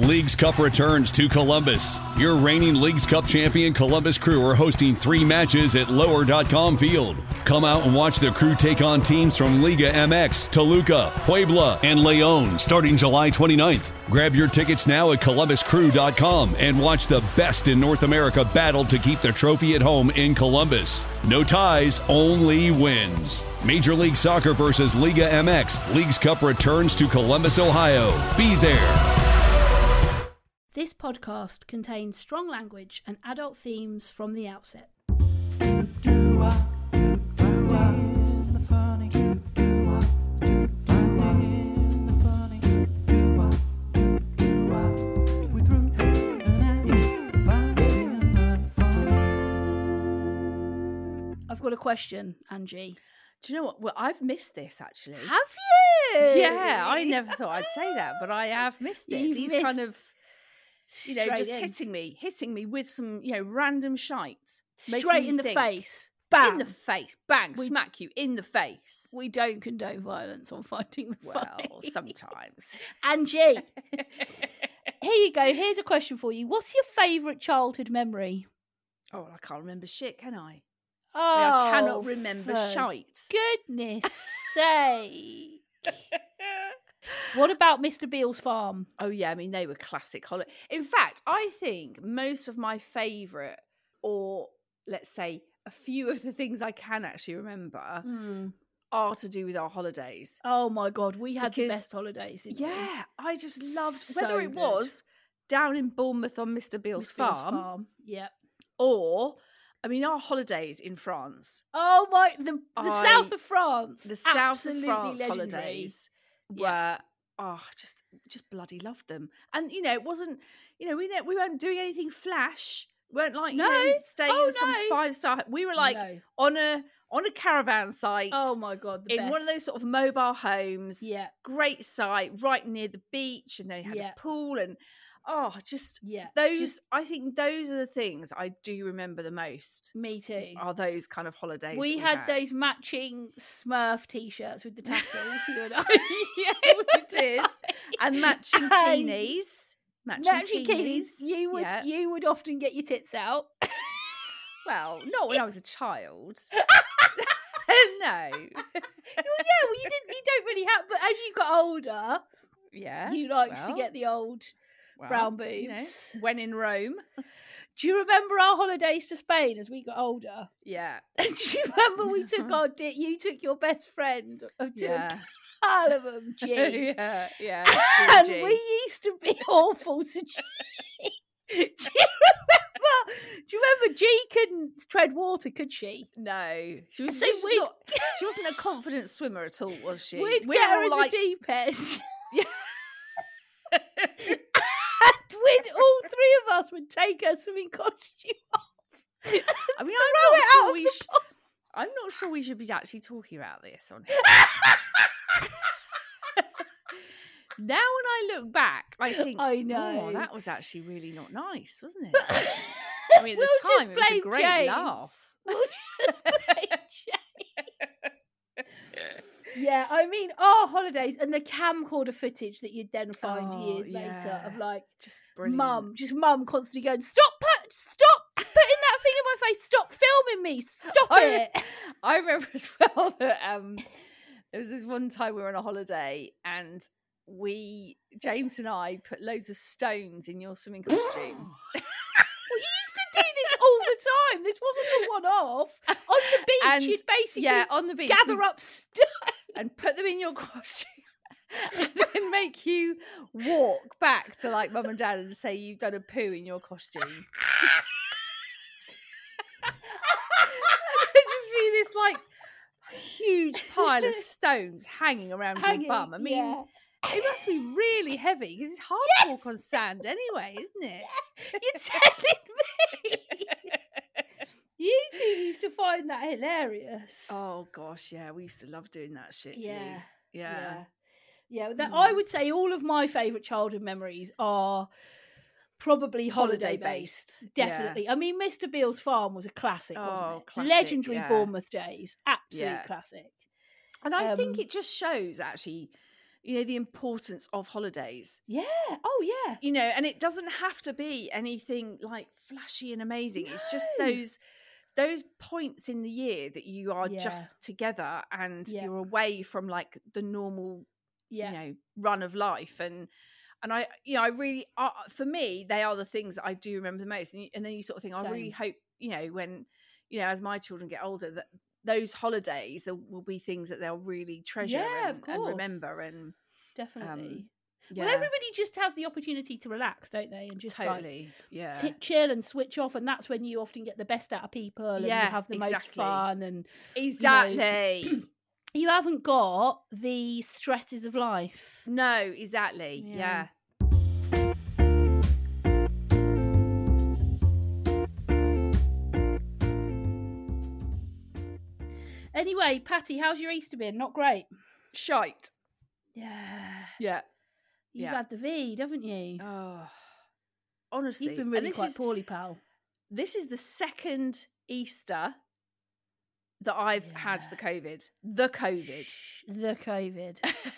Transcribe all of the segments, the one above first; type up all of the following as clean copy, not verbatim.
Leagues Cup returns to Columbus. Your reigning Leagues Cup champion Columbus Crew are hosting 3 matches at Lower.com Field. Come out and watch the Crew take on teams from Liga MX, Toluca, Puebla, and León starting July 29th. Grab your tickets now at ColumbusCrew.com and watch the best in North America battle to keep the trophy at home in Columbus. No ties, only wins. Major League Soccer versus Liga MX. Leagues Cup returns to Columbus, Ohio. Be there. This podcast contains strong language and adult themes from the outset. I've got a question, Angie. Do you know what? Well, I've missed this actually. Have you? Yeah, I never thought I'd say that, but I have missed it. You've These missed kind of, just in. hitting me with some, random shite. Straight in the face. Bang. In the face. Bang. Smack you in the face. We don't condone violence on Fighting the Funny. Well, sometimes. Angie, here you go. Here's a question for you. What's your favourite childhood memory? Oh, I can't remember shit, can I? Oh, I cannot remember shite. Goodness sake. What about Mr. Beale's farm? Oh, yeah. I mean, they were classic holiday. In fact, I think most of my favourite, or let's say a few of the things I can actually remember, are to do with our holidays. Oh, my God. We had the best holidays. Didn't we? I just loved, So whether it good. was down in Bournemouth on Mr. Beale's farm. Yeah. Or, I mean, our holidays in France. Oh my! The south of France. The south of Absolutely France legendary. holidays were just bloody loved them. And it wasn't. We weren't doing anything flash. We weren't like staying in some 5-star. We were like on a caravan site. Oh my God! In one of those sort of mobile homes. Yeah. Great site right near the beach, and they had a pool and. Those. I think those are the things I do remember the most. Me too. Are those kind of holidays? We had those matching Smurf t-shirts with the tassels. You and I. Yeah, we did, and matching bikinis. Matching bikinis. You would often get your tits out. Well, not when I was a child. No. Well, you didn't. You don't really have. But as you got older, you liked to get the old. Brown boobs. When in Rome. Do you remember our holidays to Spain as we got older? Yeah. Do you remember we took you took your best friend of all of them, G. Yeah. And we used to be awful to G. Do you remember G couldn't tread water, could she? No. She was she wasn't a confident swimmer at all, was she? We'd get her in the deep end. All 3 of us would take her swimming costume off. I mean, I'm not sure we should be actually talking about this on here. Now when I look back, I think, I know. Oh, that was actually really not nice, wasn't it? I mean, at the time, it was a great laugh. We'll just blame James. Yeah, I mean, our holidays and the camcorder footage that you'd then find years later of just brilliant. Mum constantly going, stop putting that thing in my face, stop filming me, stop it. I remember as well that there was this one time we were on a holiday and James and I put loads of stones in your swimming costume. We used to do this all the time. This wasn't a one-off. On the beach, you'd basically on the beach, gather up stones and put them in your costume and then make you walk back to like mum and dad and say you've done a poo in your costume. And there'd just be this like huge pile of stones hanging around your bum. I mean, it must be really heavy because it's hard to walk on sand anyway, isn't it? You're telling me. You two used to find that hilarious. Oh gosh, yeah, we used to love doing that shit too. Yeah. I would say all of my favourite childhood memories are probably holiday based. Definitely. I mean, Mr. Beale's farm was a classic, wasn't it? Classic, legendary Bournemouth days. Absolute classic. And I think it just shows actually you know, the importance of holidays. Yeah. Oh, yeah. You know, and it doesn't have to be anything like flashy and amazing. No. It's just those points in the year that you are just together and you're away from like the normal, you know, run of life. And I, you know, I really, for me, they are the things that I do remember the most. And then you sort of think, I really hope, you know, when, you know, as my children get older, that those holidays, there will be things that they'll really treasure and remember. And definitely. Well, everybody just has the opportunity to relax, don't they? And just chill and switch off, and that's when you often get the best out of people and you have the most fun. And you know, you haven't got the stresses of life. No, exactly. Yeah. Anyway, Patty, how's your Easter been? Not great. Shite. Yeah. You've had the Vede, haven't you? Oh, honestly. You've been really quite poorly, pal. This is the second Easter that I've had the COVID. The COVID.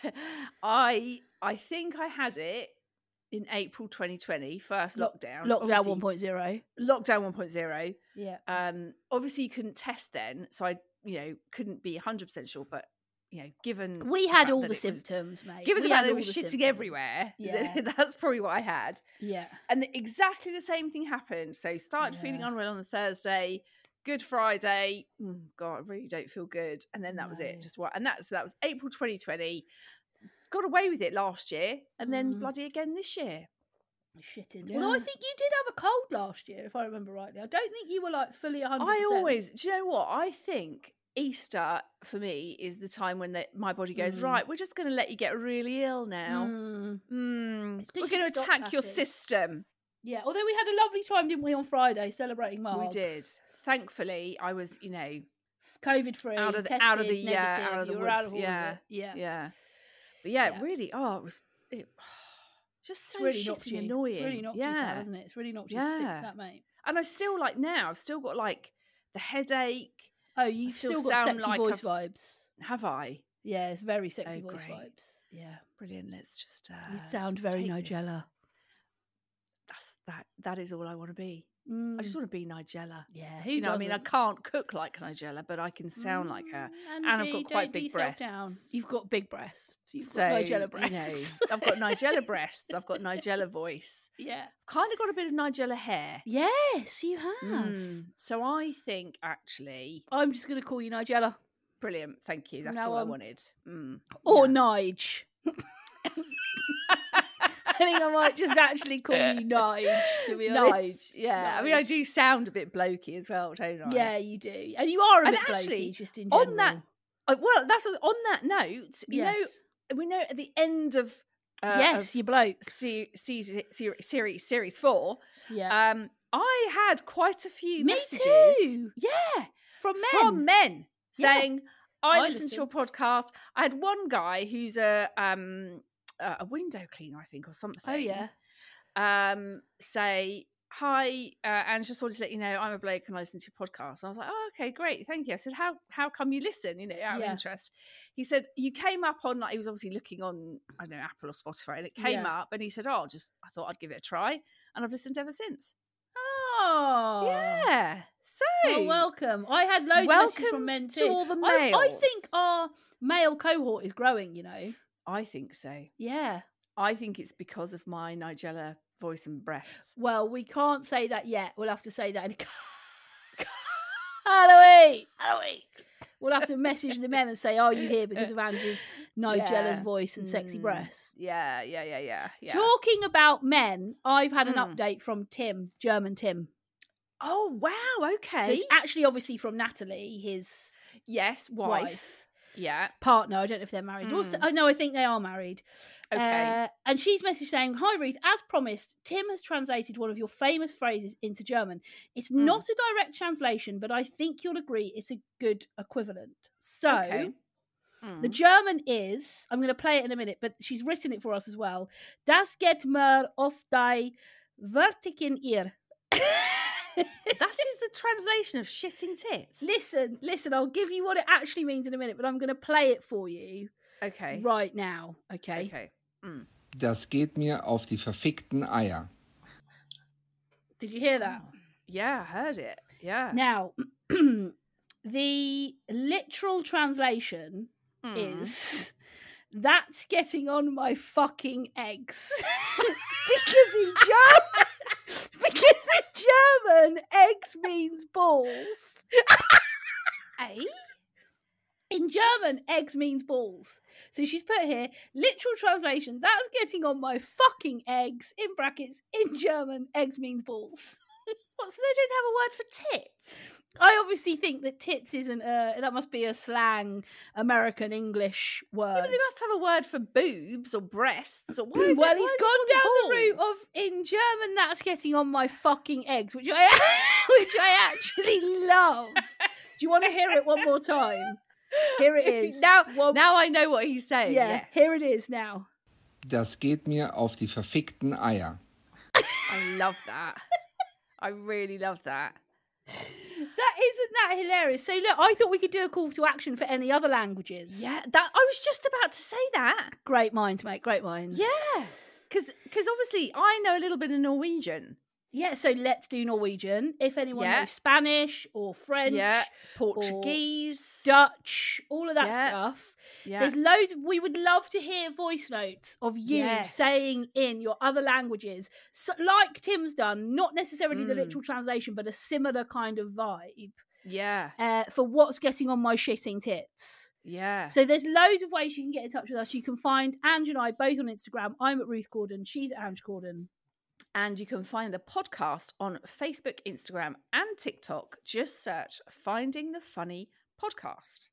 I think I had it in April 2020, first lockdown. Lockdown 1.0. Lockdown 1.0. Yeah. Obviously you couldn't test then, so I, you know, couldn't be 100% sure, but you know, given we had all the symptoms, mate. Given the fact that it was shitting everywhere, that's probably what I had. Yeah. And exactly the same thing happened. So started feeling unwell on the Thursday, Good Friday. God, I really don't feel good. And then that was it. Just what? And that was April 2020. Got away with it last year, and then bloody again this year. Shitting. Although I think you did have a cold last year, if I remember rightly. I don't think you were like fully 100%. Do you know what? I think Easter for me is the time when my body goes, right, we're just going to let you get really ill now. We're going to attack your system. Yeah, although we had a lovely time, didn't we, on Friday celebrating Margs? We did. Thankfully, I was, you know, COVID free, out of the woods. Yeah. But really, it was just so really shitty annoying. It's really knocked you out, isn't it? It's really knocked you for six, that, mate. And I still I've still got like the headache. Oh, you still got sexy voice vibes. Have I? Yeah, it's very sexy voice vibes. Yeah. Brilliant. Let's just you sound very Nigella. That is all I want to be. I just want to be Nigella. Yeah, who doesn't? I mean, I can't cook like Nigella, but I can sound like her. Angie, and I've got quite big breasts. You've got big breasts. You've got Nigella breasts. You know, I've got Nigella breasts. I've got Nigella voice. Yeah. Kind of got a bit of Nigella hair. Yes, you have. So I think, actually... I'm just going to call you Nigella. Brilliant. Thank you. That's all I wanted. Or Nige. I think I might just actually call you Nige, to be honest. Nige, yeah. Nige. I mean, I do sound a bit blokey as well, don't I? Yeah, you do. And you are a bit blokey, just in general. On that, on that note, you know, we know at the end of... you blokes. Series 4, I had quite a few messages. Too. Yeah. From men. Saying, I listened to your podcast. I had one guy who's a window cleaner, I think, or something. Oh, yeah. Say, hi, and just wanted to let you know I'm a bloke and I listen to your podcast. And I was like, oh, okay, great, thank you. I said, how come you listen, you know, out of interest? He said, you came up on, like, he was obviously looking on, I don't know, Apple or Spotify, and it came up, and he said, I thought I'd give it a try, and I've listened ever since. Oh. Yeah. So. Well, welcome. I had loads of messages from men too. To all the males. I think our male cohort is growing, you know. I think so. Yeah. I think it's because of my Nigella voice and breasts. Well, we can't say that yet. We'll have to say that in Halloween. We'll have to message the men and say, are you here because of Angie's Nigella's voice and sexy breasts? Yeah. Talking about men, I've had an update from Tim, German Tim. Oh, wow, okay. So it's actually obviously from Natalie, his wife. Yeah. Partner. I don't know if they're married. Also, I think they are married. Okay. And she's messaged saying, hi, Ruth, as promised, Tim has translated one of your famous phrases into German. It's not a direct translation, but I think you'll agree it's a good equivalent. So the German is, I'm going to play it in a minute, but she's written it for us as well. Das geht mir auf die Vertiken ihr. That is the translation of shitting tits. Listen, I'll give you what it actually means in a minute, but I'm going to play it for you. Okay. Right now. Okay. Okay. Das geht mir auf die verfickten Eier. Did you hear that? Yeah, I heard it. Yeah. Now, the literal translation is, that's getting on my fucking eggs. Because in German, eggs means balls. Eh? In German, eggs means balls. So she's put here, literal translation, that's getting on my fucking eggs, in brackets, in German, eggs means balls. What, so they didn't have a word for tits? I obviously think that tits isn't that must be a slang American English word. Yeah, but they must have a word for boobs or breasts or Well, he's gone down the route of, in German, that's getting on my fucking eggs, which I actually love. Do you want to hear it one more time? Here it is. Now I know what he's saying. Yeah, yes. Here it is now. Das geht mir auf die verfickten Eier. I love that. I really love that. Isn't that hilarious? So look, I thought we could do a call to action for any other languages. Yeah, that I was just about to say that. Great minds, mate. Great minds. Yeah, because obviously I know a little bit of Norwegian. Yeah, so let's do Norwegian. If anyone knows Spanish or French, Portuguese, or Dutch, all of that stuff. Yeah. There's loads. We would love to hear voice notes of you saying in your other languages, so, like Tim's done, not necessarily the literal translation, but a similar kind of vibe. Yeah. For what's getting on my shitting tits. Yeah. So there's loads of ways you can get in touch with us. You can find Ange and I both on Instagram. I'm at Ruth Gordon. She's at Ange Gordon. And you can find the podcast on Facebook, Instagram, and TikTok. Just search Finding the Funny Podcast.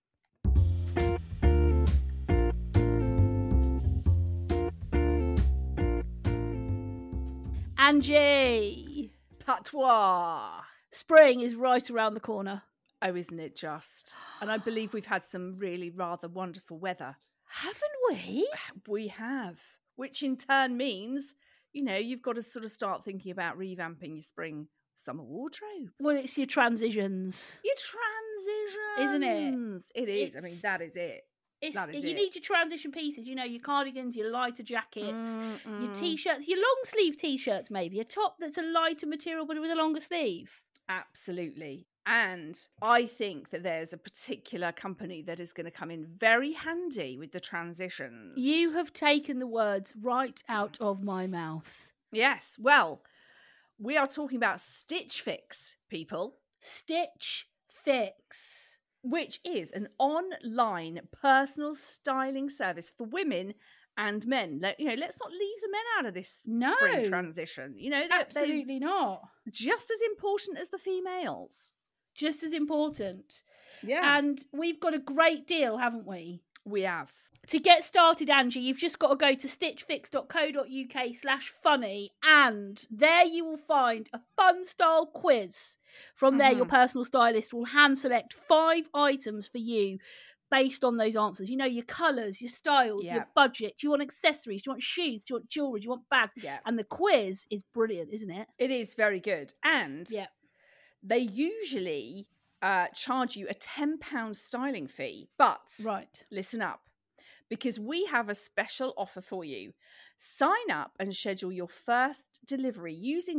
Angie! Patois! Spring is right around the corner. Oh, isn't it just? And I believe we've had some really rather wonderful weather. Haven't we? We have. Which in turn means, you know, you've got to sort of start thinking about revamping your spring summer wardrobe. Well, it's your transitions. Your transitions. Isn't it? It is. I mean, that is it. You need your transition pieces, you know, your cardigans, your lighter jackets, your t-shirts, your long sleeve t-shirts maybe, a top that's a lighter material but with a longer sleeve. Absolutely. And I think that there's a particular company that is going to come in very handy with the transitions. You have taken the words right out of my mouth. Yes. Well, we are talking about Stitch Fix, people. Stitch Fix. Which is an online personal styling service for women and men. You know, let's not leave the men out of this spring transition. You know, absolutely not. Just as important as the females. Just as important. Yeah. And we've got a great deal, haven't we? We have. To get started, Angie, you've just got to go to stitchfix.co.uk/funny, and there you will find a fun style quiz. From there, your personal stylist will hand select 5 items for you based on those answers. You know, your colours, your styles, your budget. Do you want accessories? Do you want shoes? Do you want jewellery? Do you want bags? Yeah. And the quiz is brilliant, isn't it? It is very good. And they usually charge you a £10 styling fee. But listen up, because we have a special offer for you. Sign up and schedule your first delivery using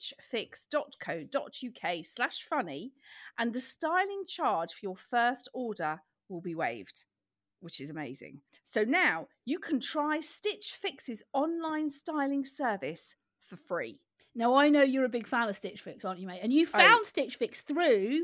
stitchfix.co.uk/funny, and the styling charge for your first order will be waived, which is amazing. So now you can try Stitch Fix's online styling service for free. Now, I know you're a big fan of Stitch Fix, aren't you, mate? And you found Stitch Fix through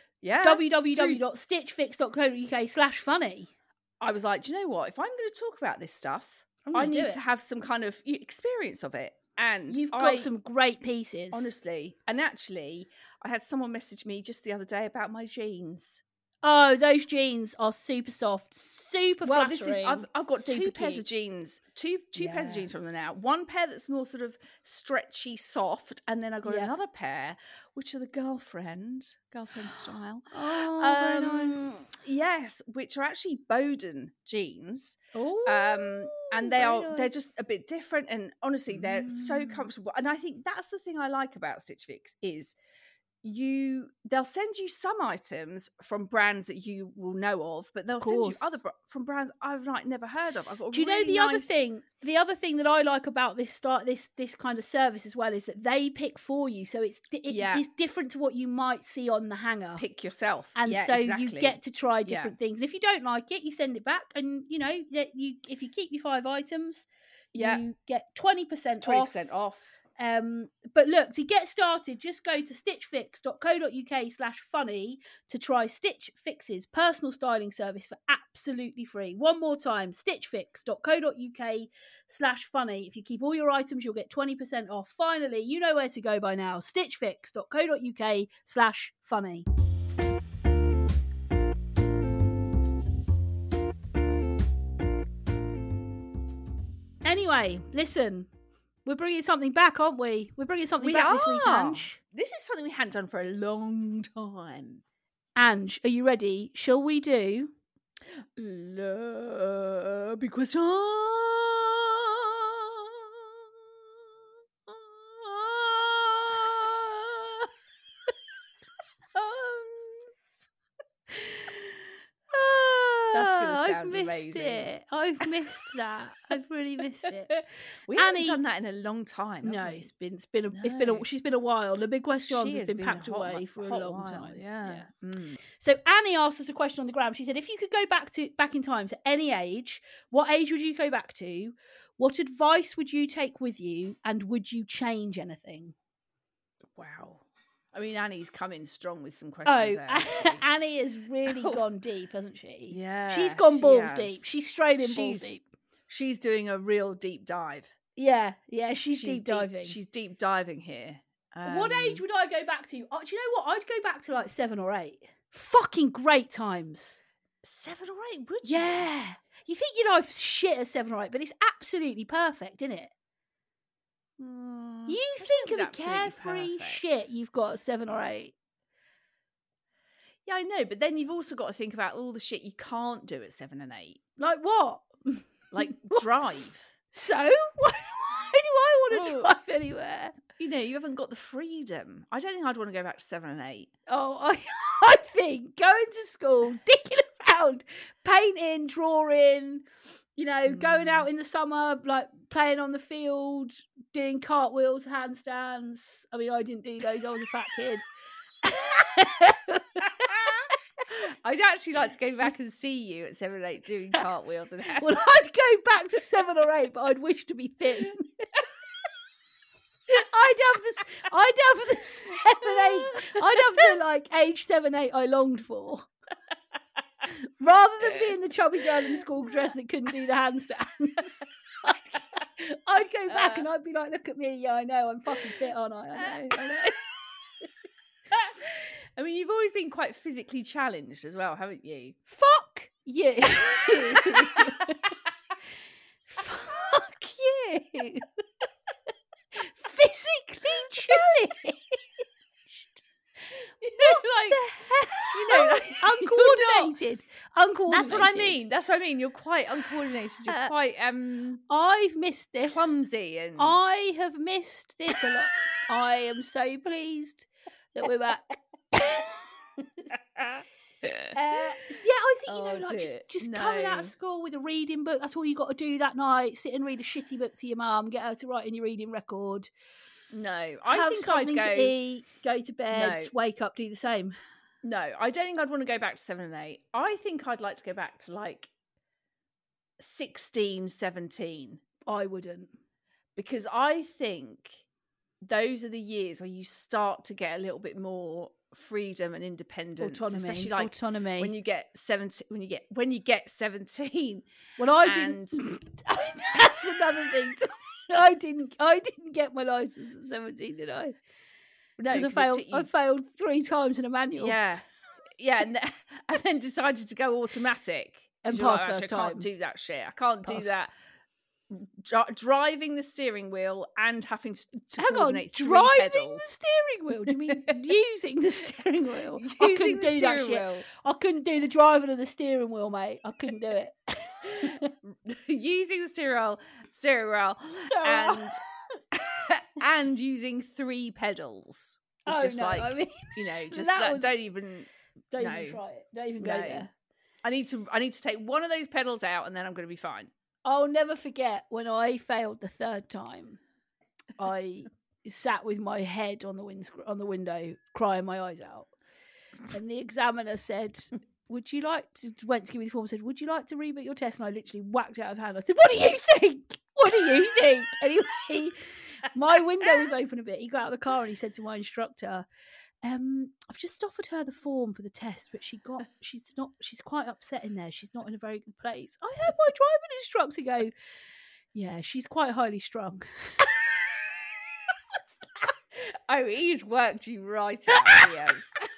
www.stitchfix.co.uk/funny. I was like, do you know what? If I'm going to talk about this stuff, I need to have some kind of experience of it. And you've got some great pieces. Honestly. And actually, I had someone message me just the other day about my jeans. Oh, those jeans are super soft, super flattering. This is I've got 2 pairs of jeans, two pairs of jeans from them now. One pair that's more sort of stretchy, soft, and then I got another pair, which are the girlfriend style. Oh, very nice. Yes, which are actually Boden jeans. Oh, and they're just a bit different, and honestly, they're so comfortable. And I think that's the thing I like about Stitch Fix is, they'll send you some items from brands that you will know of, but they'll send you other from brands I've never heard of. I've got. Do you know the other thing? The other thing that I like about this kind of service as well is that they pick for you, so it's different to what you might see on the hanger. Pick yourself, and so you get to try different things. And if you don't like it, you send it back, and if you keep your 5 items, you get 20% off. But look, to get started, just go to stitchfix.co.uk/funny to try Stitch Fix's personal styling service for absolutely free. One more time, stitchfix.co.uk/funny. If you keep all your items, you'll get 20% off. Finally, you know where to go by now, stitchfix.co.uk/funny. Anyway, listen. We're bringing something back, aren't we? We're bringing something back this week, Ange. This is something we hadn't done for a long time. Ange, are you ready? Shall we do... Because that's going to sound amazing. I've missed that. I've really missed it. We haven't done that in a long time. No, it's been she's been a while. The big questions have been packed away for a long time. Yeah. So Annie asked us a question on the gram. She said, if you could go back in time to any age, what age would you go back to? What advice would you take with you? And would you change anything? Wow. I mean, Annie's come in strong with some questions there. Annie has really gone deep, hasn't she? Yeah. She's gone balls deep. She's straight in balls deep. She's doing a real deep dive. Yeah, she's deep diving. She's deep diving here. What age would I go back to? Do you know what? I'd go back to like 7 or 8. Fucking great times. 7 or 8, would you? Yeah. You think your life's shit at 7 or 8, but it's absolutely perfect, isn't it? You think of the carefree shit you've got at 7 or 8. Yeah, I know, but then you've also got to think about all the shit you can't do at 7 and 8. Like what? Like drive. So? Why do I want to drive anywhere? You know, you haven't got the freedom. I don't think I'd want to go back to 7 and 8. Oh, I think going to school, dicking around, painting, drawing, going out in the summer, like playing on the field, doing cartwheels, handstands. I mean, I didn't do those. I was a fat kid. I'd actually like to go back and see you at 7 and 8 doing cartwheels and handstands. Well, I'd go back to 7 or 8, but I'd wish to be thin. I'd have the 7, 8. I'd have the age 7, 8 I longed for. Rather than being the chubby girl in the school dress that couldn't do the handstands, I'd go back and I'd be like, look at me, yeah, I know, I'm fucking fit, aren't I? I know. I mean, you've always been quite physically challenged as well, haven't you? Fuck you. Fuck you. Physically challenged. Uncoordinated. That's what I mean. You're quite uncoordinated. You're quite I've missed this. Clumsy, and I have missed this a lot. I am so pleased that we're back. I think just coming out of school with a reading book. That's all you got to do that night. Sit and read a shitty book to your mum. Get her to write in your reading record. No, I think I'd to eat, go to bed, wake up, do the same. No, I don't think I'd want to go back to 7 and 8. I think I'd like to go back to 16, 17. I wouldn't. Because I think those are the years where you start to get a little bit more freedom and independence, especially autonomy when you get 17. When you get 17. Well, I didn't. That's another thing. I didn't get my license at 17, did I? No, I failed 3 times in a manual. Yeah, and then decided to go automatic and pass first time. I can't do that shit. I can't do that. Driving the steering wheel and having to coordinate 3 pedals. Driving the steering wheel? Do you mean using the steering wheel? I couldn't do that shit. I couldn't do the driving of the steering wheel, mate. I couldn't do it. Using the steering wheel and using 3 pedals. It's just I mean, just don't even try it. Don't even go there. I need to take one of those pedals out, and then I'm going to be fine. I'll never forget when I failed the third time. I sat with my head on the window, crying my eyes out, and the examiner said, "Would you like to?" Went to give me the form. Said, "Would you like to reboot your test?" And I literally whacked it out of hand. I said, "What do you think? What do you think?" Anyway, my window was open a bit. He got out of the car and he said to my instructor, "I've just offered her the form for the test, but she's quite upset in there. She's not in a very good place." I heard my driving instructor go, "Yeah, she's quite highly strung." Oh, he's worked you right out. He has.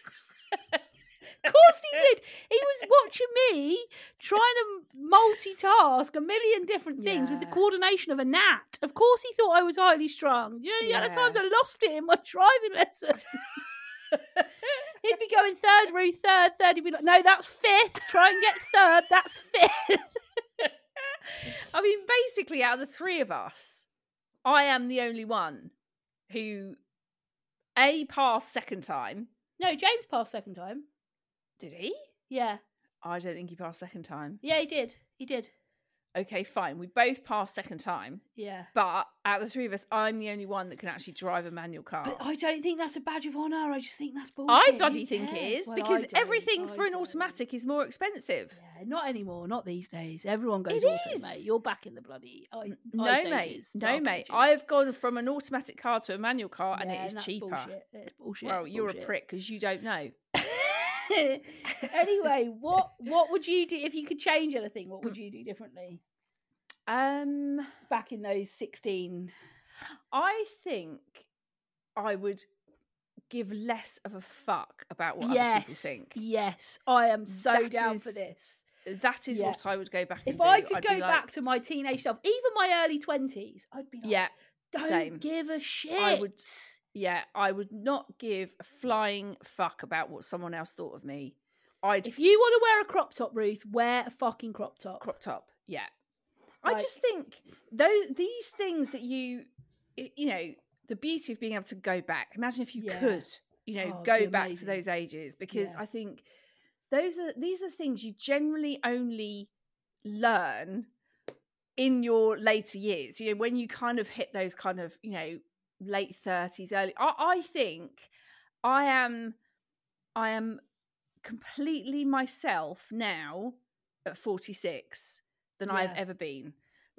Of course he did. He was watching me trying to multitask a million different things with the coordination of a gnat. Of course he thought I was highly strung. The other times I lost it in my driving lessons. He'd be going third, Ruth, third. He'd be like, "No, that's fifth. Try and get third. That's fifth." I mean, basically, out of the three of us, I am the only one who passed second time. No, James passed second time. Did he? Yeah. I don't think he passed second time. Yeah, he did. Okay, fine. We both passed second time. Yeah. But out of the three of us, I'm the only one that can actually drive a manual car. But I don't think that's a badge of honour. I just think that's bullshit. I bloody think it is, because everything for an automatic is more expensive. Yeah, not anymore. Not these days. Everyone goes auto, mate. You're back in the bloody... No, mate. I've gone from an automatic car to a manual car, and it is cheaper. Bullshit. It's bullshit. Well, you're a prick because you don't know. Anyway, what would you do if you could change anything? What would you do differently? Back in those 16, I think I would give less of a fuck about what other people think. Yes, I am so down for this. That is what I would go back and do. If I could go back to my teenage self, even my early 20s, I'd be like, don't give a shit. I would not give a flying fuck about what someone else thought of me. If you want to wear a crop top, Ruth, wear a fucking crop top. Crop top, yeah. I just think these things that the beauty of being able to go back. Imagine if you could, go back to those ages, because I think these are things you generally only learn in your later years. When you kind of hit those kind of late 30s, early. I think I am completely myself now at 46 than I've ever been.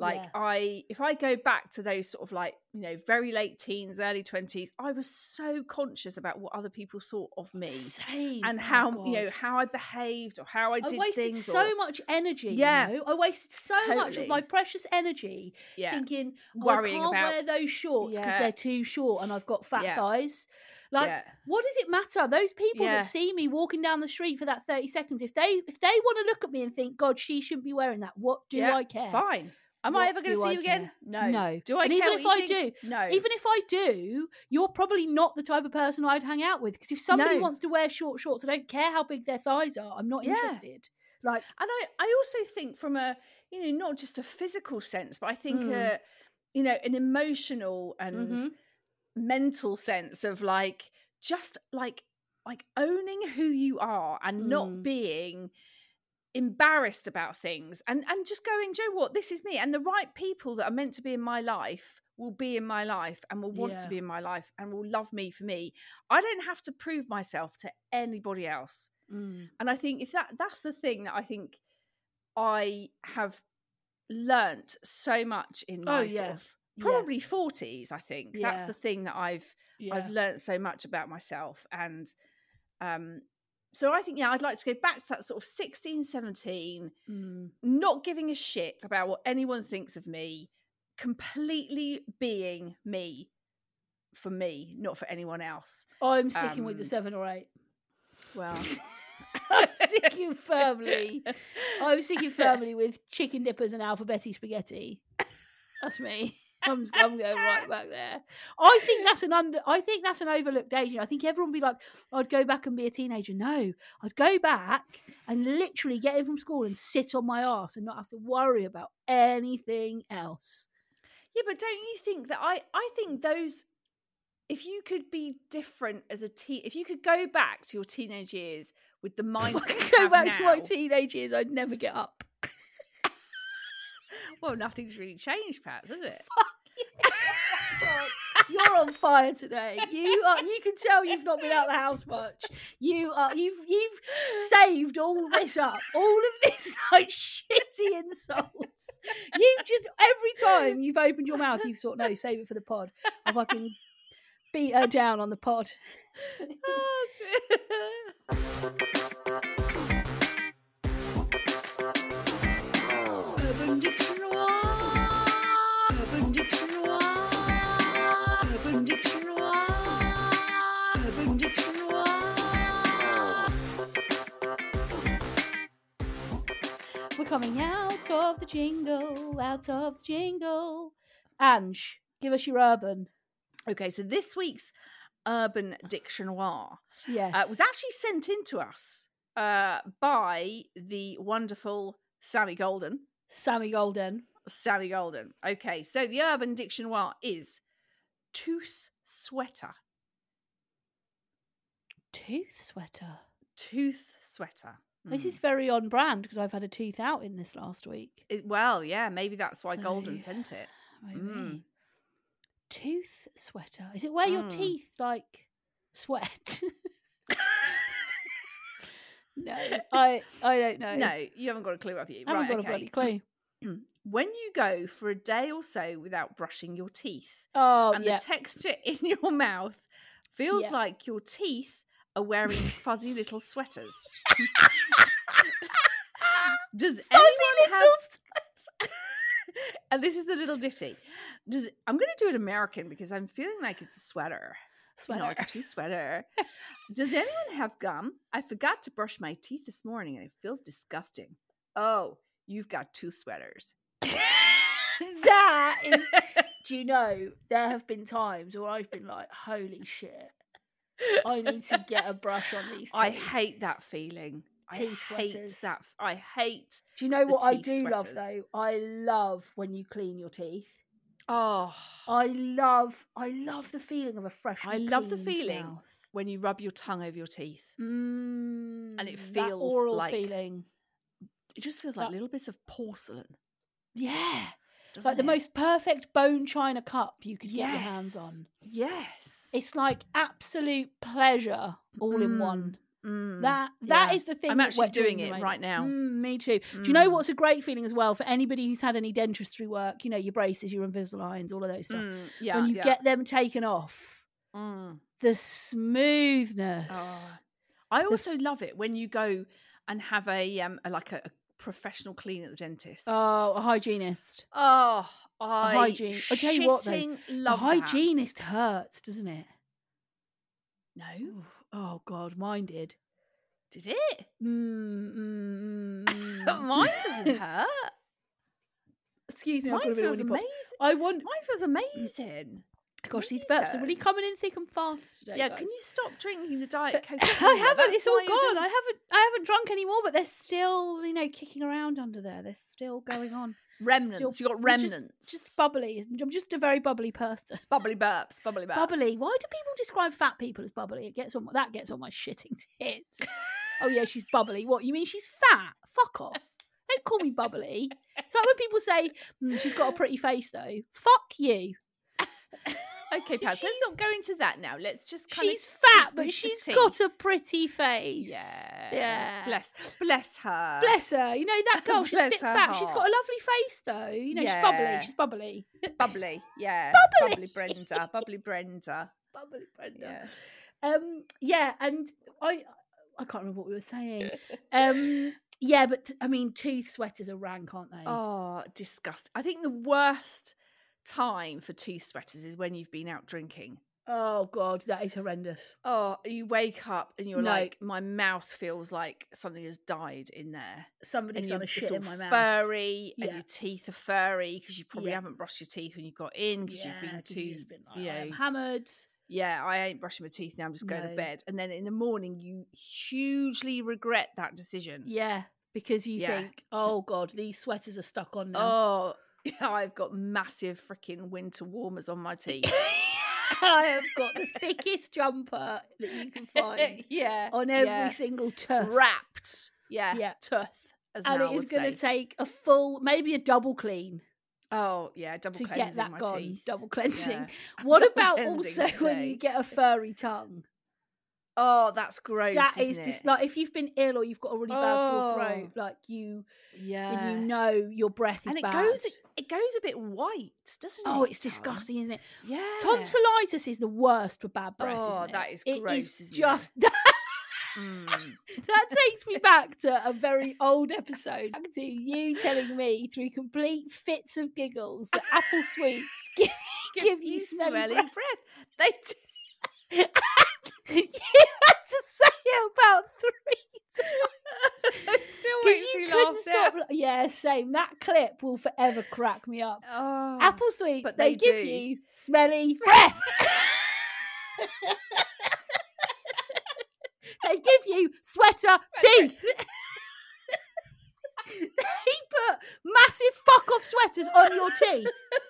If I go back to those sort of very late teens, early 20s, I was so conscious about what other people thought of me. Same. And how I behaved or how I did things. I wasted so much energy. Yeah. I wasted so much of my precious energy thinking, worrying I can't wear those shorts because they're too short and I've got fat thighs. What does it matter? Those people that see me walking down the street for that 30 seconds, if they want to look at me and think, God, she shouldn't be wearing that, what do I care? Fine. Am I ever going to see you again? No. Do I care? Even if I do, even if I do, you're probably not the type of person I'd hang out with. Because if somebody wants to wear short shorts, I don't care how big their thighs are. I'm not interested. And I also think from a not just a physical sense, but I think an emotional and mental sense of just owning who you are and not being embarrassed about things and just going, do you know what, this is me, and the right people that are meant to be in my life will be in my life and will want to be in my life and will love me for me. I don't have to prove myself to anybody else. And I think if that's the thing that I think I have learnt so much in my sort of probably 40s. I think that's the thing that I've learnt so much about myself. And so I think, I'd like to go back to that sort of 16, 17, not giving a shit about what anyone thinks of me, completely being me for me, not for anyone else. I'm sticking with the 7 or 8. Well, I'm sticking firmly with chicken dippers and alphabetti spaghetti. That's me. I'm going right back there. I think that's an overlooked age. I think everyone would be like, I'd go back and be a teenager. No, I'd go back and literally get in from school and sit on my arse and not have to worry about anything else. Yeah, but don't you think that I think those if you could be different as if you could go back to your teenage years with the mindset if I could go back to my teenage years, I'd never get up. Well, nothing's really changed, Pat, has it? God, you're on fire today. You can tell you've not been out of the house much. You've saved all this up, all of this like shitty insults. You just every time you've opened your mouth, you've thought, no, save it for the pod. I fucking beat her down on the pod. Oh, Urban Dictionary. Urban Dictionary. Urban Dictionary. Urban Dictionary. We're coming out of the jingle. Ange, give us your urban. Okay, so this week's Urban Dictionary yes. was actually sent in to us by the wonderful Sammy Golden. Sammy Golden. Okay, so the Urban Dictionary is tooth sweater. Tooth sweater. Tooth sweater. This is very on brand because I've had a tooth out in this last week. Well, yeah, maybe that's why Golden sent it. Maybe. Tooth sweater. Is it where your teeth like sweat? No, I don't know. No, you haven't got a clue, have you? I haven't got a bloody clue. When you go for a day or so without brushing your teeth, and the texture in your mouth feels like your teeth are wearing fuzzy little sweaters. Does anyone have... And this is the little ditty. I'm going to do it American because I'm feeling like it's a sweater. Like a tooth sweater. Does anyone have gum? I forgot to brush my teeth this morning and it feels disgusting. Oh, you've got tooth sweaters. That is... Do you know, there have been times where I've been like, holy shit, I need to get a brush on these teeth. I hate that feeling. Teeth sweaters. I hate. Do you know what I do sweaters. love though? I love when you clean your teeth. Oh, I love the feeling of a fresh. I love the feeling mouth. When you rub your tongue over your teeth, and it feels that oral like feeling. It just feels like little bits of porcelain. Yeah, like the most perfect bone china cup you could get your hands on. Yes, it's like absolute pleasure all in one. That is the thing. I'm actually doing it right now. Me too. Do you know what's a great feeling as well for anybody who's had any dentistry work? You know, your braces, your Invisaligns, all of those stuff. When you get them taken off, the smoothness. Oh. I also love it when you go and have a professional clean at the dentist. Oh, a hygienist. Oh, I tell you what, though, the hygienist hurts, doesn't it? No. Oh God, mine did. Did it? Mine doesn't hurt. Excuse me, mine feels amazing. Mine feels amazing. Gosh, these burps are really coming in thick and fast today. Yeah, guys. can you stop drinking the Diet Coke? I haven't. It's all gone. I haven't drunk anymore, but they're still, kicking around under there. They're still going on. Remnants. You got remnants. Just bubbly. I'm just a very bubbly person. Bubbly burps. Bubbly. Why do people describe fat people as bubbly? That gets on my shitting tits. Oh yeah, she's bubbly. What, you mean she's fat? Fuck off. Don't call me bubbly. It's like when people say she's got a pretty face though. Fuck you. Okay, Pat, let's not go into that now. Let's just kind She's fat, but she's got a pretty face. Yeah. Bless her. Bless her. You know, that girl, she's a bit fat. Heart. She's got a lovely face, though. You know, she's bubbly. Bubbly, yeah. Bubbly Brenda. Yeah, and I can't remember what we were saying. Yeah, but, I mean, tooth sweaters are rank, aren't they? Oh, disgusting. I think the worst time for tooth sweaters is when you've been out drinking. Oh God, that is horrendous. Oh, you wake up and you're like, my mouth feels like something has died in there. Somebody's done a shit in my mouth. Furry, and your teeth are furry because you probably haven't brushed your teeth when you got in because you've been I'm hammered. Yeah, I ain't brushing my teeth now. I'm just going to bed, and then in the morning you hugely regret that decision. Yeah, because you think, oh God, these sweaters are stuck on now. Oh. I've got massive freaking winter warmers on my teeth. I have got the thickest jumper that you can find. On every single tooth. Wrapped. Tooth. And it is going to take a full, maybe a double clean. Oh, yeah, double cleansing to get that my gone. teeth. Double cleansing. Yeah. What Double about cleansing also when today. you get a furry tongue? Oh, that's gross. That isn't is it? just like if you've been ill or you've got a really bad sore throat, like and you know your breath is bad. It goes a bit white, doesn't it? Oh, it's disgusting, isn't it? Yeah. Tonsillitis is the worst for bad breath. Oh, isn't it? that is It gross, is isn't just it? That takes me back to a very old episode, back to you telling me through complete fits of giggles that apple sweets give you smelly breath. They You had to say it about 3 times. It still makes me laugh. Yeah, same. That clip will forever crack me up. Oh, Apple sweets, but they give you smelly breath. They give you sweater teeth. They put massive fuck off sweaters on your teeth.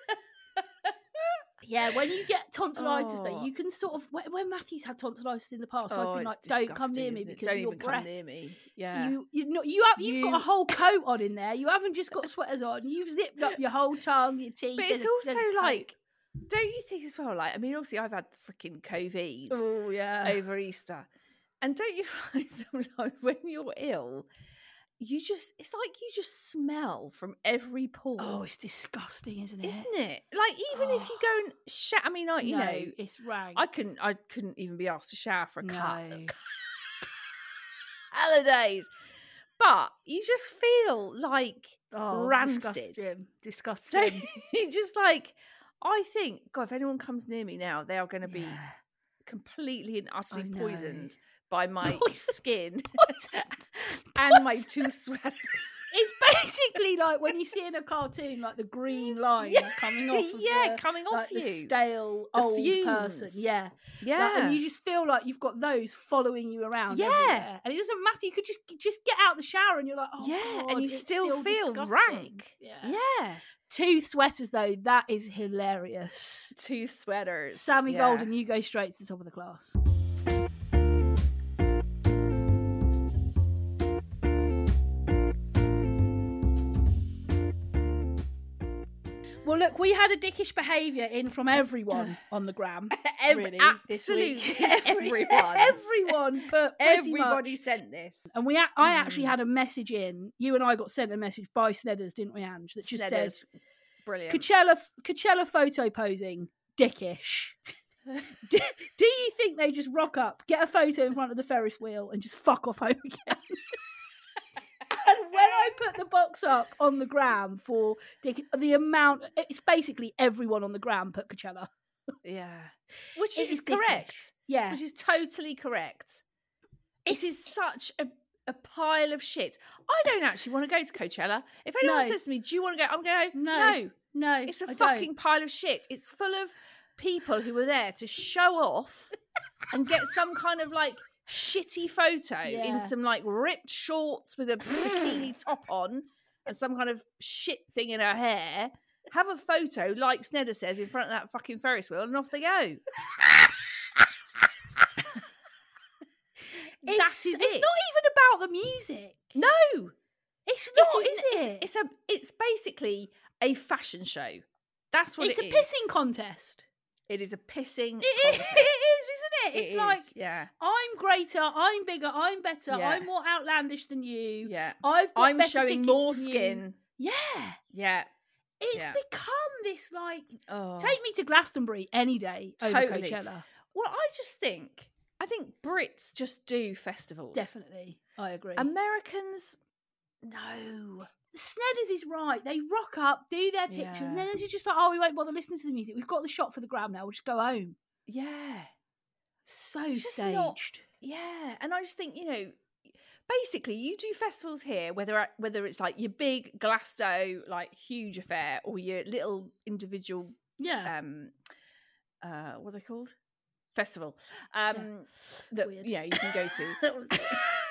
Yeah, when you get tonsillitis, though, you can sort of. When Matthew's had tonsillitis in the past, I've been like, "Don't come near me because don't your even breath." come near me. Yeah, you've got a whole coat on in there. You haven't just got sweaters on. You've zipped up your whole tongue, your teeth. But it's also like, don't you think as well? Like, I mean, obviously, I've had freaking COVID. Oh yeah, over Easter, and don't you find sometimes when you're ill? It's like you just smell from every pore. Oh, it's disgusting, isn't it? Isn't it? Like even if you go and shower, I mean, you know, it's rank. I couldn't even be asked to shower for a couple holidays, but you just feel like rancid, disgusting. You just like, I think, God, if anyone comes near me now, they are going to be completely and utterly poisoned by my skin and my tooth sweaters. It's basically like when you see in a cartoon, like the green lines coming off of you. The stale old person. Yeah. And you just feel like you've got those following you around everywhere. And it doesn't matter, you could just get out the shower and you're like, oh God, and you still feel disgusting. rank. Yeah. Tooth sweaters, though, that is hilarious. Tooth sweaters. Sammy Golden, you go straight to the top of the class. Well, look, we had a dickish behaviour in from everyone on the gram. Absolutely, everyone. Everyone, but everybody sent this. And I actually had a message in. You and I got sent a message by Snedders, didn't we, Ange? That just says, "Brilliant, Coachella photo posing, dickish." do you think they just rock up, get a photo in front of the Ferris wheel, and just fuck off home again? And when I put the box up on the gram for the amount, it's basically everyone on the gram put Coachella. Yeah. Which is correct. Yeah. Which is totally correct. It is such a pile of shit. I don't actually want to go to Coachella. If anyone says to me, do you want to go? I'm going to go, no. It's a fucking pile of shit. It's full of people who are there to show off and get some kind of like shitty photo in some like ripped shorts with a bikini top on and some kind of shit thing in her hair, have a photo like Snedder says in front of that fucking Ferris wheel, and off they go. It's not even about the music. No, it's not. Is it? It's basically a fashion show. That's what it is. It's a pissing contest. It is a pissing contest. It is, isn't it? It's like, I'm greater, I'm bigger, I'm better, I'm more outlandish than you. Yeah. I'm showing more skin. Yeah. Yeah. It's become this like, take me to Glastonbury any day over Coachella. Well, I think Brits just do festivals. Definitely. I agree. Americans, no. Snedders is right. They rock up, do their pictures, and then it's just like, we won't bother listening to the music. We've got the shot for the gram now. We'll just go home. Yeah. So staged. And I just think, basically you do festivals here, whether it's like your big Glasto, like huge affair, or your little individual, what are they called? Festival. That, you can go to.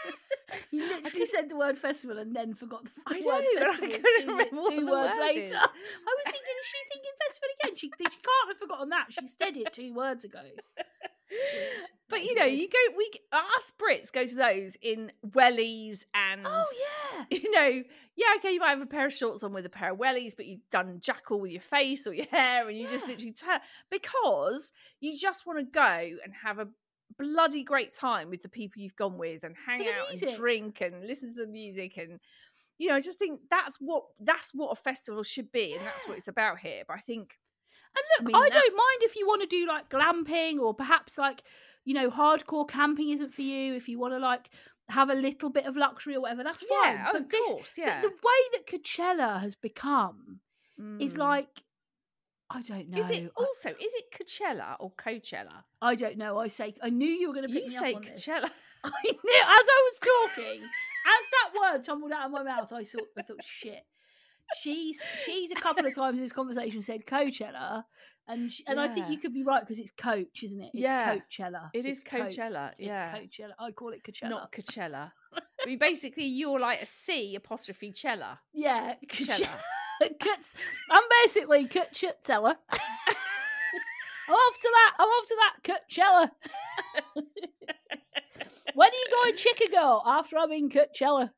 You literally said the word festival and then forgot the I word know, festival. I couldn't remember what two the words word later. is. I was thinking, is she thinking festival again? She can't have forgotten that. She said it 2 words ago. Weird. But you know, us Brits go to those in wellies and you know, okay, you might have a pair of shorts on with a pair of wellies, but you've done jackal with your face or your hair, and you just literally because you just want to go and have a bloody great time with the people you've gone with and hang out and drink and listen to the music, and you know, I just think that's what a festival should be, and that's what it's about here. But I think. And look, I don't mind if you want to do like glamping or perhaps like, you know, hardcore camping isn't for you. If you want to like have a little bit of luxury or whatever, that's fine. Yeah, but of course, yeah. But the way that Coachella has become is like, I don't know. Is it Coachella or Coachella? I don't know. I knew you were going to pick me up on this. Coachella. I knew as I was talking, as that word tumbled out of my mouth, I thought, shit. She's a couple of times in this conversation said Coachella, and I think you could be right because it's Coach, isn't it? It's Coachella. It's Coachella. Yeah, it's Coachella. I call it Coachella, not Coachella. I mean, basically, you're like a C apostrophe Chella. Yeah, Coachella. I'm basically Coachella. I'm off to that Coachella. When are you going Chicago? After I'm in Coachella.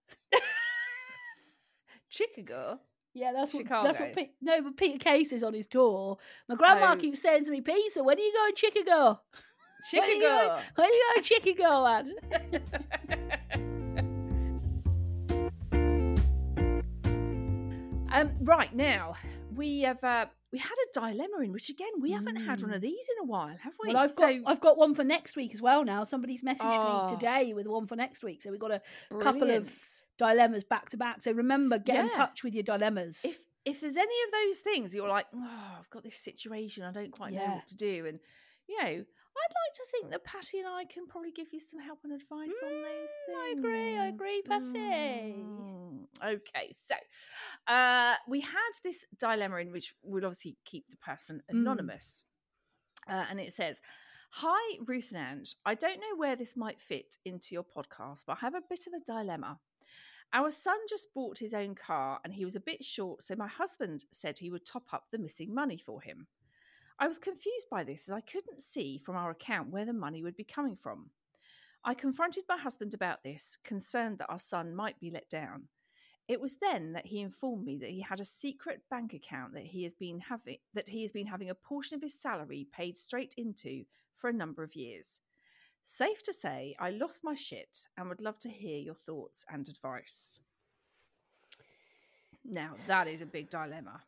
Chicago. Yeah, that's what Chicago. But Peter Case is on his tour. My grandma keeps saying to me, Peter, when are you going Chicago? Chicago. When are you going Chicago, lad? Right now, we had a dilemma in which again we haven't had one of these in a while, have we? Well, I've got one for next week as well. Now somebody's messaged me today with one for next week, so we've got a couple of dilemmas back to back. So remember, get in touch with your dilemmas. If there's any of those things you're like, I've got this situation, I don't quite know what to do, and you know, I'd like to think that Patty and I can probably give you some help and advice on those things. I agree, Patty. Okay, so we had this dilemma in which we'll obviously keep the person anonymous. And it says, "Hi, Ruth and Ange. I don't know where this might fit into your podcast, but I have a bit of a dilemma. Our son just bought his own car and he was a bit short, so my husband said he would top up the missing money for him. I was confused by this as I couldn't see from our account where the money would be coming from. I confronted my husband about this, concerned that our son might be let down. It was then that he informed me that he had a secret bank account that he has been having a portion of his salary paid straight into for a number of years. Safe to say, I lost my shit and would love to hear your thoughts and advice." Now, that is a big dilemma.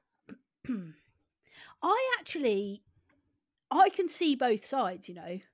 I can see both sides, you know.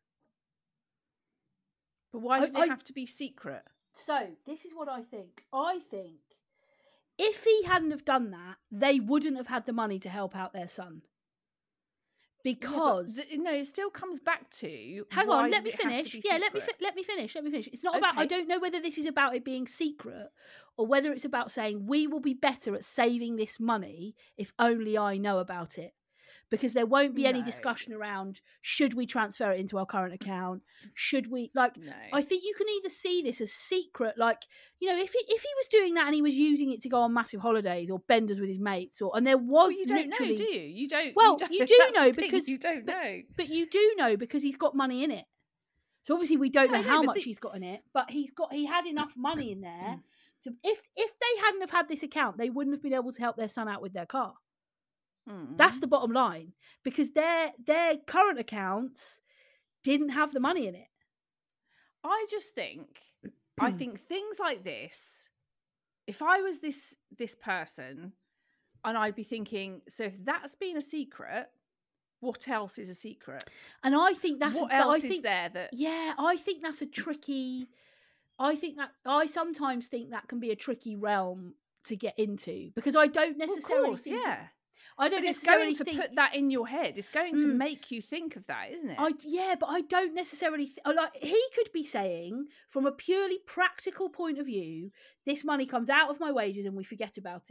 But why does it have to be secret? So, this is what I think. I think if he hadn't have done that, they wouldn't have had the money to help out their son. Because it still comes back to hang on, let me finish. Yeah, let me finish. It's not about. I don't know whether this is about it being secret or whether it's about saying we will be better at saving this money if only I know about it. Because there won't be any discussion around should we transfer it into our current account? Should we I think you can either see this as secret, like, you know, if he was doing that and he was using it to go on massive holidays or benders with his mates, and there was you don't know, do you? You don't. Well, you do know because you don't know, but you do know because he's got money in it. So obviously we don't know how much he's got in it, but he had enough money in there to if they hadn't have had this account, they wouldn't have been able to help their son out with their car. That's the bottom line, because their current accounts didn't have the money in it. I think things like this, if I was this person, and I'd be thinking, so if that's been a secret, what else is a secret? And I think that's what else is there that? Yeah, I think that's a tricky. I sometimes think that can be a tricky realm to get into, because I don't necessarily think. It's going to put that in your head. It's going to make you think of that, isn't it? But I don't necessarily he could be saying, from a purely practical point of view, this money comes out of my wages and we forget about it.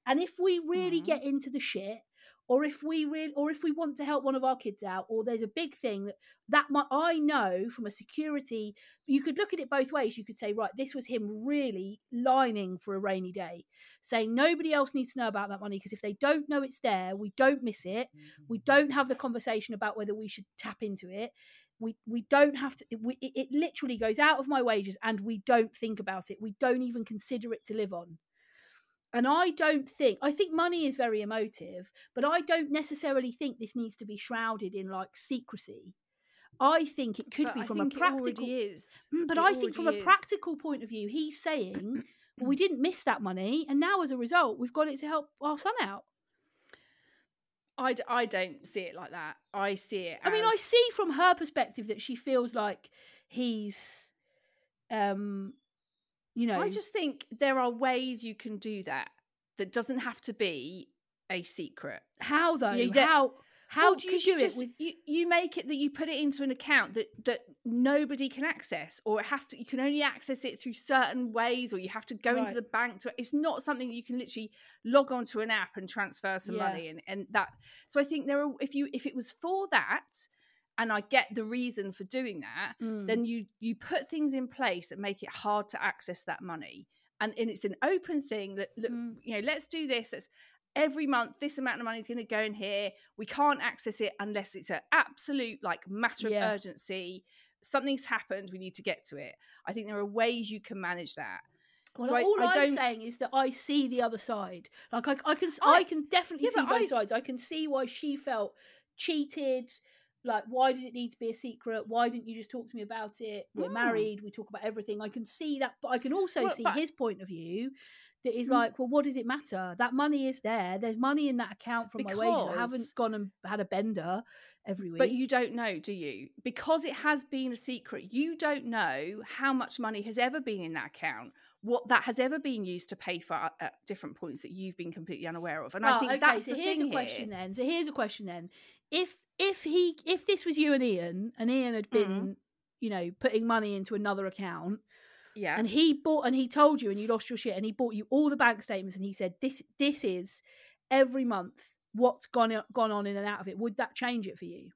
And if we really get into the shit, or if we want to help one of our kids out, or there's a big thing I know from a security, you could look at it both ways. You could say, right, this was him really lining for a rainy day, saying nobody else needs to know about that money, because if they don't know it's there, we don't miss it. We don't have the conversation about whether we should tap into it. We don't have to. It literally goes out of my wages, and we don't think about it. We don't even consider it to live on. And I think money is very emotive, but I don't necessarily think this needs to be shrouded in like secrecy. I think it could be from a practical. But I think from a practical point of view, he's saying, well, we didn't miss that money, and now as a result, we've got it to help our son out. I don't see it like that. I see it. I mean, I see from her perspective that she feels like he's, I just think there are ways you can do that doesn't have to be a secret. How though? How do you do it? You make it that you put it into an account that nobody can access, or you can only access it through certain ways, or you have to go into the bank it's not something that you can literally log onto an app and transfer some money and that. So I think if it was for that, and I get the reason for doing that, then you put things in place that make it hard to access that money. And it's an open thing that, let's do this. Let's every month, this amount of money is going to go in here. We can't access it unless it's an absolute matter of urgency. Something's happened. We need to get to it. I think there are ways you can manage that. Well, so I'm saying is that I see the other side. Like I can definitely see both sides. I can see why she felt cheated. Like, why did it need to be a secret? Why didn't you just talk to me about it? We're married. We talk about everything. I can see that, but I can also see his point of view that is like, well, what does it matter? That money is there. There's money in that account from my wages. I haven't gone and had a bender every week. But you don't know, do you? Because it has been a secret, you don't know how much money has ever been in that account, what that has ever been used to pay for at different points that you've been completely unaware of. And I think that's the thing here. So here's a question then. If this was you and Ian had been, putting money into another account, and he told you and you lost your shit, and he bought you all the bank statements, and he said this is every month what's gone on in and out of it, would that change it for you?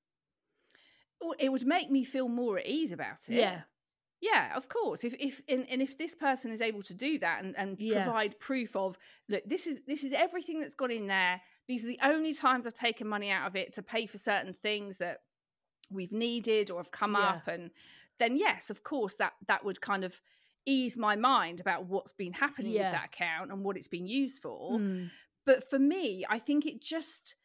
It would make me feel more at ease about it. Yeah, of course. If this person is able to do that and provide proof of, look, this is everything that's gone in there. These are the only times I've taken money out of it to pay for certain things that we've needed or have come up, and then yes, of course, that would kind of ease my mind about what's been happening with that account and what it's been used for. But for me, I think it just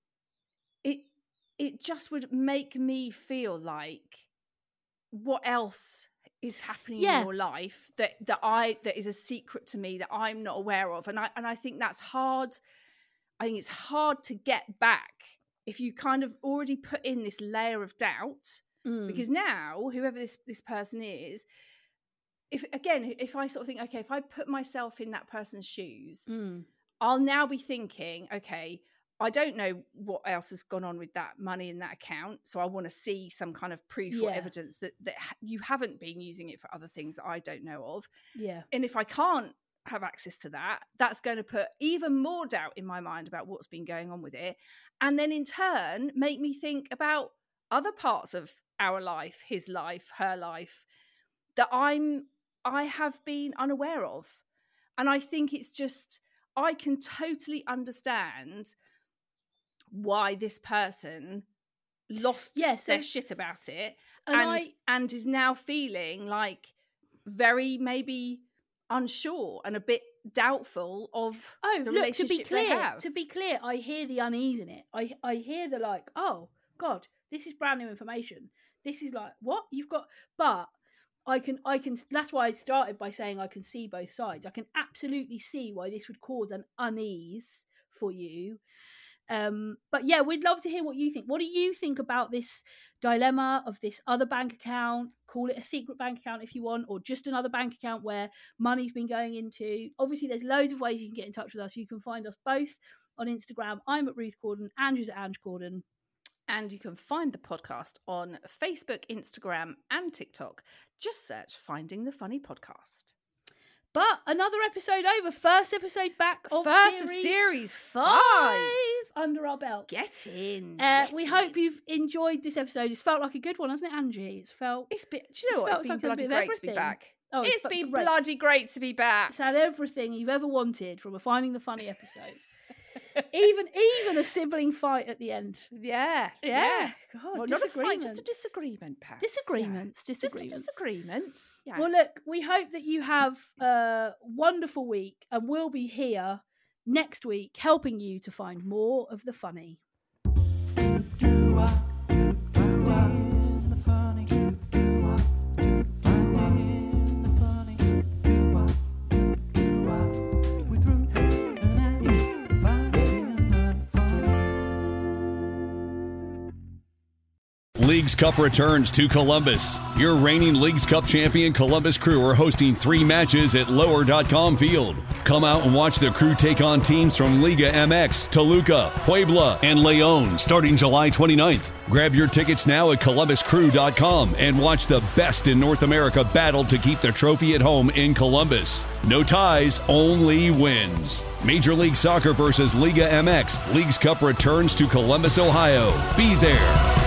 would make me feel like, what else is happening in your life that is a secret to me that I'm not aware of, and I think that's hard. I think it's hard to get back if you kind of already put in this layer of doubt, because now whoever this person is, if I sort of think, okay, if I put myself in that person's shoes, I'll now be thinking, okay, I don't know what else has gone on with that money in that account, so I want to see some kind of proof or evidence that you haven't been using it for other things that I don't know of. And if I can't have access to that, that's going to put even more doubt in my mind about what's been going on with it, and then in turn make me think about other parts of our life, his life, her life, that I have been unaware of. And I think it's just, I can totally understand why this person lost their shit about it and is now feeling like very maybe unsure and a bit doubtful of the relationship they have. To be clear, I hear the unease in it. I hear the like, oh God, this is brand new information. This is like, what you've got, but I can. That's why I started by saying I can see both sides. I can absolutely see why this would cause an unease for you. But yeah, we'd love to hear what you think. What do you think about this dilemma of this other bank account? Call it a secret bank account if you want, or just another bank account where money's been going into. Obviously, there's loads of ways you can get in touch with us. You can find us both on Instagram. I'm at Ruth Corden, Andrew's at Ange Corden. And you can find the podcast on Facebook, Instagram, and TikTok. Just search Finding the Funny Podcast. But another episode over. First episode back of Series 5 under our belt. Get in. We hope you've enjoyed this episode. It's felt like a good one, hasn't it, Angie? Do you know what? It's been bloody great to be back. Oh, it's been bloody great to be back. It's had everything you've ever wanted from a Finding the Funny episode. even a sibling fight at the end. Yeah. God, well, not a fight, just a disagreement, perhaps. Disagreements. Just a disagreement. Yeah. Well, look, we hope that you have a wonderful week, and we'll be here next week helping you to find more of the funny. Leagues Cup returns to Columbus. Your reigning Leagues Cup champion Columbus Crew are hosting 3 matches at Lower.com Field. Come out and watch the Crew take on teams from Liga MX, Toluca, Puebla, and Leon starting July 29th. Grab your tickets now at ColumbusCrew.com and watch the best in North America battle to keep the trophy at home in Columbus. No ties, only wins. Major League Soccer versus Liga MX. Leagues Cup returns to Columbus, Ohio. Be there.